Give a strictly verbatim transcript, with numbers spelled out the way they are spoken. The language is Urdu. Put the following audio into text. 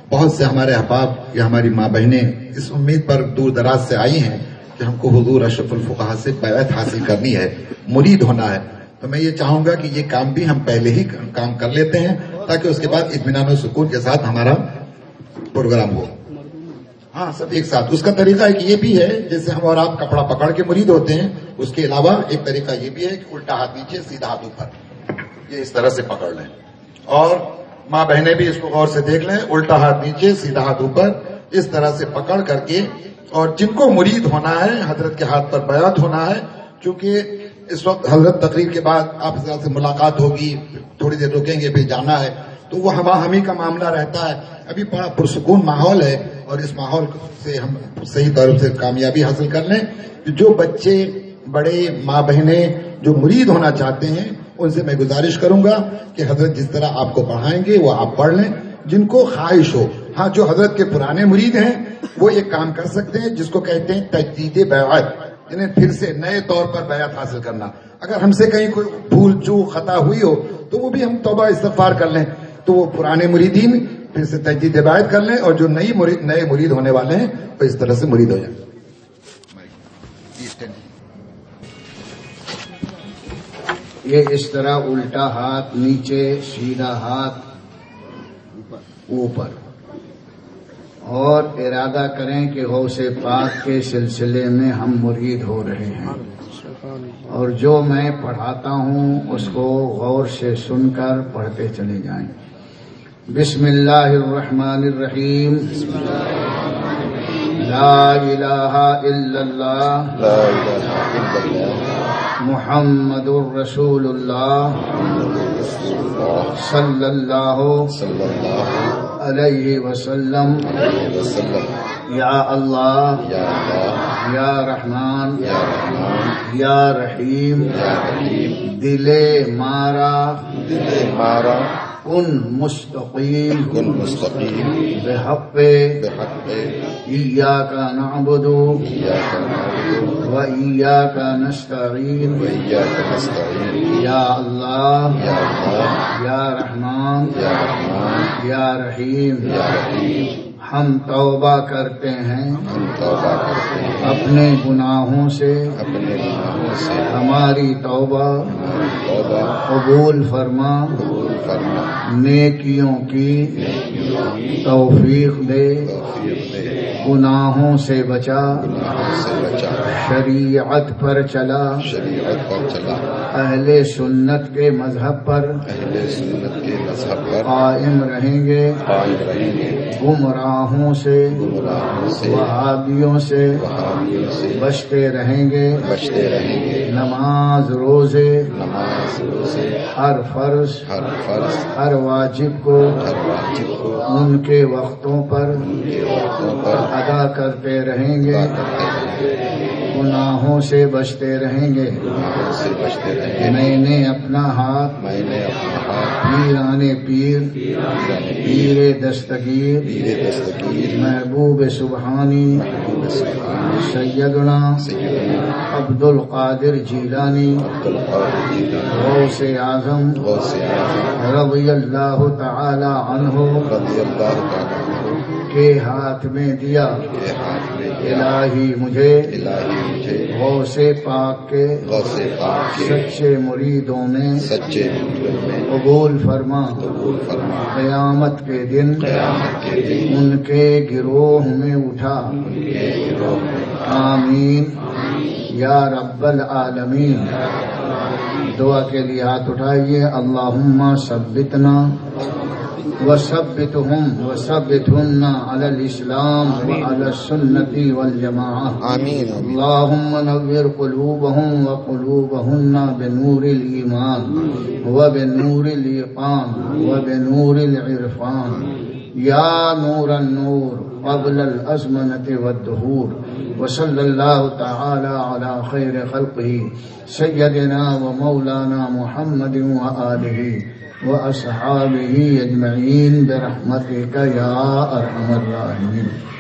بہت سے ہمارے احباب یا ہماری ماں بہنیں اس امید پر دور دراز سے آئی ہیں کہ ہم کو حضور اشرف الفقہا سے بیعت حاصل کرنی ہے، مرید ہونا ہے. تو میں یہ چاہوں گا کہ یہ کام بھی ہم پہلے ہی کام کر لیتے ہیں تاکہ اس کے بعد اطمینان و سکون کے ساتھ ہمارا پروگرام ہو. ہاں سب ایک ساتھ. اس کا طریقہ ایک یہ بھی ہے جیسے ہم اور آپ کپڑا پکڑ کے مرید ہوتے ہیں، اس کے علاوہ ایک طریقہ یہ بھی ہے کہ الٹا ہاتھ نیچے سیدھا ہاتھ اوپر، یہ اس طرح سے پکڑ لیں. اور ماں بہنیں بھی اس کو غور سے دیکھ لیں، الٹا ہاتھ نیچے سیدھا ہاتھ اوپر اس طرح سے پکڑ کر کے. اور جن کو مرید ہونا ہے حضرت کے ہاتھ پر بیعت ہونا ہے، چونکہ اس وقت حضرت تقریر کے بعد آپ حضرت سے ملاقات ہوگی، تھوڑی دیر رکیں گے پھر جانا ہے، تو وہ ہوا ہمی کا معاملہ رہتا ہے. ابھی بڑا پرسکون ماحول ہے اور اس ماحول سے ہم صحیح طور سے کامیابی حاصل کر لیں. جو بچے بڑے ماں بہنیں جو مرید ہونا چاہتے ہیں ان سے میں گزارش کروں گا کہ حضرت جس طرح آپ کو پڑھائیں گے وہ آپ پڑھ لیں. جن کو خواہش ہو، ہاں جو حضرت کے پرانے مرید ہیں وہ ایک کام کر سکتے ہیں جس کو کہتے ہیں تجدید بیعت، یعنی پھر سے نئے طور پر بیعت حاصل کرنا. اگر ہم سے کہیں کوئی بھول چوک خطا ہوئی ہو تو وہ بھی ہم توبہ استغفار کر لیں، تو وہ پرانے مریدین پھر سے تجدید بیعت کر لیں، اور جو نئی مرید نئے مرید ہونے والے ہیں وہ اس طرح سے مرید ہو جائیں. یہ اس طرح الٹا ہاتھ نیچے سیدھا ہاتھ اوپر، اور ارادہ کریں کہ غوث پاک کے سلسلے میں ہم مرید ہو رہے ہیں، اور جو میں پڑھاتا ہوں اس کو غور سے سن کر پڑھتے چلے جائیں. بسم اللہ الرحمن الرحیم. لا الہ الا اللہ محمد الرسول اللہ صلی اللہ علیہ وسلم. یا اللہ یا رحمان یا رحیم دل مارا کن مستقیم کن مستقیم بحق بحق ایاک نعبد و ایاک نستعین. وإياك نستعين. یا اللہ یا اللہ یا رحمان یا رحمان یا رحیم یا رحیم. ہم توبہ کرتے ہیں ہم توبہ کرتے ہیں اپنے گناہوں سے، اپنے گناہوں سے. ہماری توبہ ہماری توبہ قبول فرما، قبول فرما. نیکیوں کی نیکیوں کی توفیق دے، توفیق دے. گناہوں سے بچا، گناہوں سے بچا. شریعت پر چلا، شریعت پر چلا. اہل سنت کے مذہب پر اہل سنت کے مذہب پر قائم رہیں گے، قائم رہیں گے. گمراہوں سے، گمراہوں سے وہابیوں سے وہابیوں سے بچتے رہیں گے. بچتے رہیں گے. نماز روزے نماز روزے ہر فرض ہر فرض ہر واجب کو ہر واجب کو ان کے وقتوں پر ان کے وقتوں پر ادا کرتے رہیں گے. ادا کرتے رہیں گے. گناہوں سے بچتے رہیں گے. گناہوں سے بچتے رہیں گے. میں نے اپنا ہاتھ میں نے اپنا ہاتھ پیرانے پیر پیر دستگیر پیر دستگیر محبوب سبحانی محبوب سبحانی سیدنا سیدنا عبد القادر جیلانی عبد القادر جیلانی غوث اعظم غوث اعظم رضی اللہ تعالی عنہ رضی اللہ تعالیٰ عنہ کے ہاتھ میں دیا. کے ہاتھ میں دیا. الہی مجھے الہی مجھے غوث پاک کے غوث پاک کے سچے مریدوں میں سچے مریدوں میں قبول فرما. قبول فرما. قیامت کے دن قیامت کے دن ان کے گروہ میں اٹھا. ان کے گروہ میں آمین یا رب العالمین. دعا کے لیے ہاتھ اٹھائیے. اللہم ثبتنا وثبتهم وثبتهن على الإسلام وعلى السنة والجماعة. آمين. اللهم نور قلوبهم وقلوبهن بنور الإيمان وبنور الإيقان وبنور العرفان. يا نور النور قبل الأزمنة والدهور. وصلى الله تعالى على خير خلقه سيدنا ومولانا محمد وآله وأصحابه أجمعين برحمتك يا أرحم الراحمين.